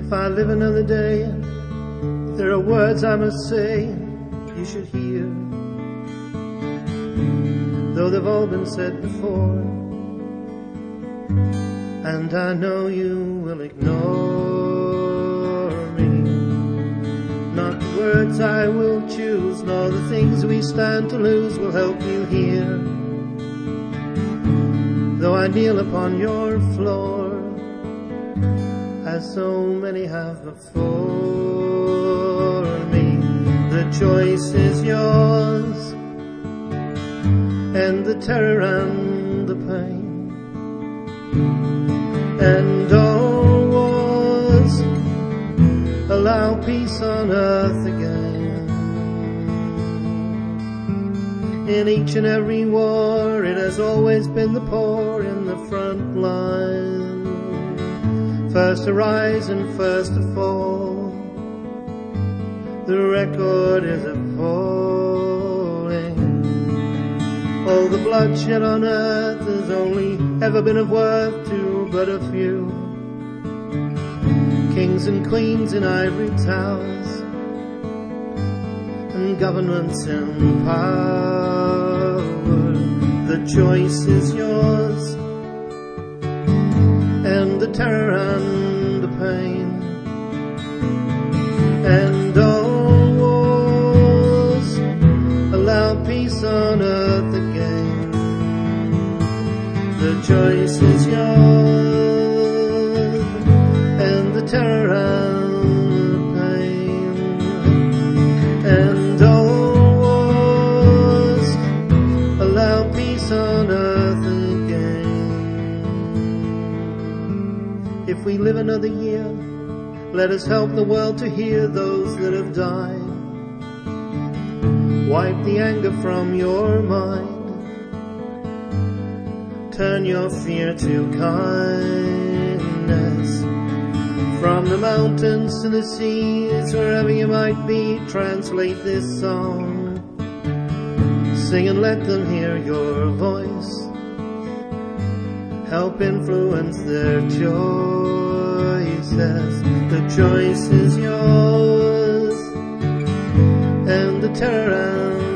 If I live another day, there are words I must say you should hear, though they've all been said before, and I know you will ignore me. Not the words I will choose, nor the things we stand to lose will help you hear, though I kneel upon your floor, as so many have before me. The choice is yours, and the terror and the pain, and all wars allow peace on earth again. In each and every war, it has always been the poor in the front line, first to rise and first to fall. The record is appalling. All the bloodshed on earth has only ever been of worth to but a few. Kings and queens in ivory towers, and governments in power. The choice is yours, and the terror and the pain, and all wars allow peace on earth again. The choice is yours, and the terror and the pain, and all wars allow peace on earth again. If we live another year, let us help the world to hear those that have died. Wipe the anger from your mind, turn your fear to kindness. From the mountains to the seas, wherever you might be, translate this song. Sing and let them hear your voice, help influence their choices. The choice is yours, and the terror